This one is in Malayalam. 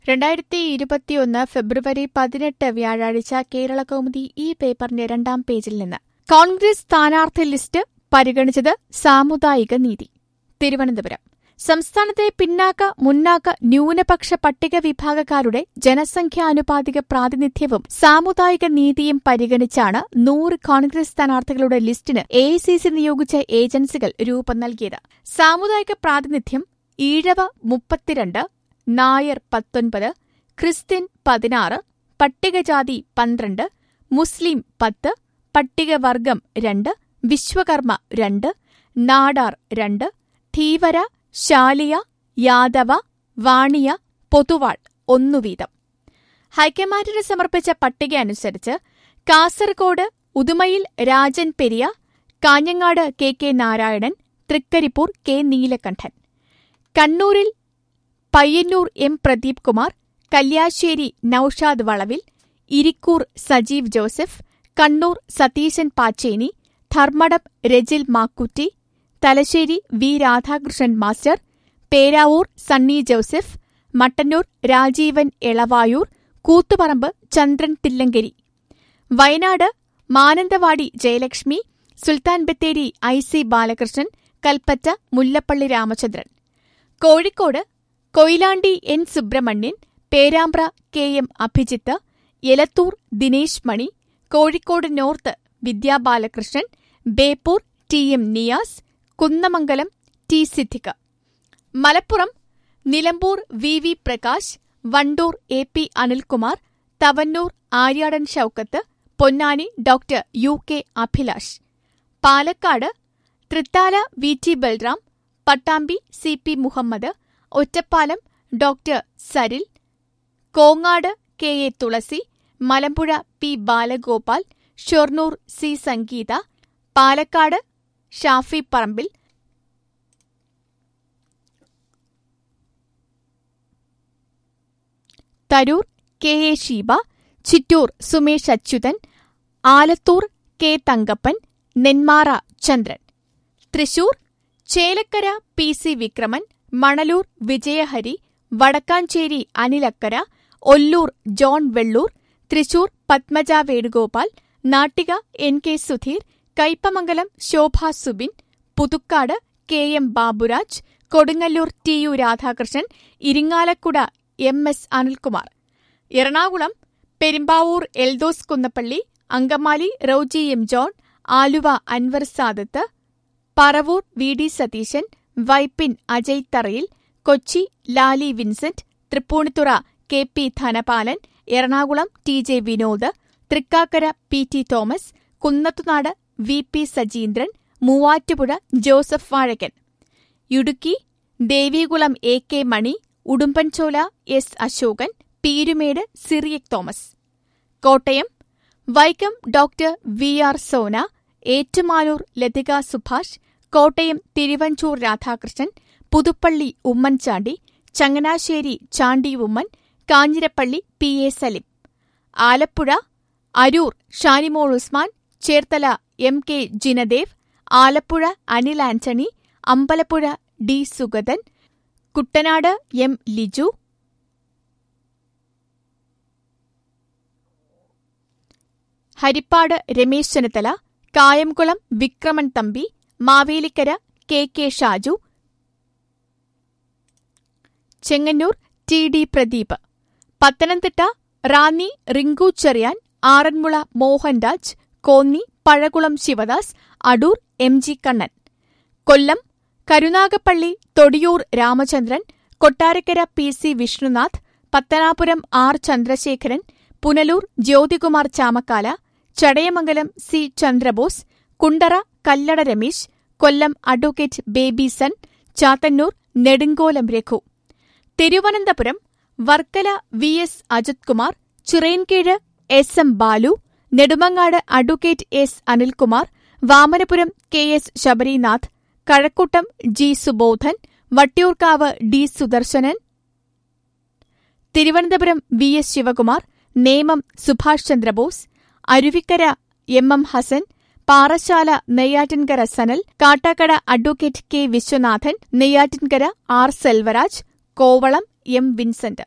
2021 ഫെബ്രുവരി 18 വ്യാഴാഴ്ച കേരളകൗമുദി ഈ പേപ്പറിന്റെ 2-ാം പേജിൽ നിന്ന് കോൺഗ്രസ് സ്ഥാനാർത്ഥി ലിസ്റ്റ് പരിഗണിച്ചത് സാമുദായിക നീതി. തിരുവനന്തപുരം സംസ്ഥാനത്തെ പിന്നാക്ക, മുന്നാക്ക, ന്യൂനപക്ഷ പട്ടിക വിഭാഗക്കാരുടെ ജനസംഖ്യാനുപാതിക പ്രാതിനിധ്യവും സാമുദായിക നീതിയും പരിഗണിച്ചാണ് 100 കോൺഗ്രസ് സ്ഥാനാർത്ഥികളുടെ ലിസ്റ്റിന് എഐസിസി നിയോഗിച്ച ഏജൻസികൾ രൂപം നൽകിയത്. സാമുദായിക പ്രാതിനിധ്യം ഈഴവ 32, നായർ 19, ക്രിസ്ത്യൻ 16, പട്ടികജാതി 12, മുസ്ലിം 10, പട്ടികവർഗം 2, വിശ്വകർമ്മ 2, നാടാർ 2, ധീവര, ശാലിയ, യാദവ, വാണിയ, പൊതുവാൾ 1 വീതം. ഹൈക്കമാൻഡിന് സമർപ്പിച്ച പട്ടിക അനുസരിച്ച് കാസർകോട് ഉദുമയിൽ രാജൻ പെരിയ, കാഞ്ഞങ്ങാട് കെ നാരായണൻ, തൃക്കരിപ്പൂർ കെ നീലകണ്ഠൻ, കണ്ണൂരിൽ Payyanur M Pradeep Kumar, Kalliasseri Noushad Valavil, Irikkur Sajeev Joseph, Kannur Satheesan Pacheni, Dharmadam Rijil Makkutty, Thalassery V Radhakrishnan master, Peravoor Sunny Joseph, Mattannur Rajeevan Elayavoor, Kuthuparamba Chandran Thillankeri, Wayanad Mananthavady Jayalakshmi, Sultan Bathery IC Balakrishnan, Kalpetta Mullappally Ramachandran, Kozhikode Koyilandy N Subramanian, Perambra KM Abhijith, Elathur Dinesh Mani, Kozhikode north Vidyabalakrishnan, Beypore TM Niyas, Kunnamangalam T Siddique, Malappuram Nilambur VV Prakash, Vandoor AP Anilkumar, Thavanur Aryadan Shoukath, Ponnani doctor UK Abhilash, Palakkad Thrithala VT Balram, Pattambi CP Muhammad, Ottapalam doctor Saril, Kongad KA Thulasi, Malampuzha P Balagopal, Shoranur C Sangeetha, Palakkad Shafi Parambil, Tarur KA Sheeba, Chittur Sumesh Achuthan, Alathur K Thankappan, Nenmara Chandran, Thrissur Chelakkara PC Vikraman, Manalur Vijayahari, Wadakkanchery Anilakkara, Ollur John Vellur, Thrissur Padmaja Venugopal, Nattika NK Sudheer, Kaipamangalam Shobha Subin, Puthukkad KM Baburaj, Kodungallur TU Radhakrishnan, Irinjalakuda MS Anilkumar, Ernakulam Perumbavoor Eldhose Kunnappilly, Angamaly Roji M John, Aluva Anwar Sadath, Paravur VD Satheesan, Vypin Ajay Tharayil, Kochi Lali Vincent, Tripunithura KP Dhanapalan, Ernakulam TJ Vinod, Thrikkakara PT Thomas, Kunnathunad VP Sajeendran, Muvattupuzha Joseph Vazhakkan, Idukki Devikulam AK Mani, Udumbanchola S Asokan, Peerumedu Cyriac Thomas, Kottayam Vaikom doctor VR Sona, Ettumanoor Lathika Subhash, Kottayam Thiruvanchoor Radhakrishnan, Puthuppally Oommen Chandy, Changanassery Chandy Oommen, Kanjirappally PA Salim, Alappuzha Aroor Shanimol Usman, Cherthala MK Jinadev, Alappuzha Anil Antony, Ambalappuzha D Sugathan, Kuttanad M Liju, Haripad Ramesh Chennithala, Kayamkulam Vikraman Thampi, Mavelikkara KK Shaju, Chengannur TD Pradeep, Pathanamthitta Ranni Rinku Cherian, Aranmula Mohanraj, Konni Pazhakulam Sivadas, Adoor MG Kannan, Kollam Karunagappally Thodiyoor Ramachandran, Kottarakkara PC Vishnunath, Pathanapuram R Chandrasekharan, Punalur Jyothikumar Chamakkala, Chadayamangalam C Chandrabose, Kundara Kallada Ramesh, Kollam advocate Baby Son, Chathannoor Nedumkolam Raghu, Thiruvananthapuram Varkala VS Ajith Kumar, Chirayinkeezhu SM Balu, Nedumangad advocate S Anilkumar, Vamanapuram KS Sabarinath, Kazhakuttam G Subodhan, Vattiyoorkavu D Sudarsanan, Thiruvananthapuram VS Sivakumar, Nemom Subhash Chandrabose, Aruvikkara MM Hassan, Parassala Neyyattinkara Sanal, Kattakkada advocate K Viswanathan, Neyyattinkara R Selvaraj, Kovalam M Vincent.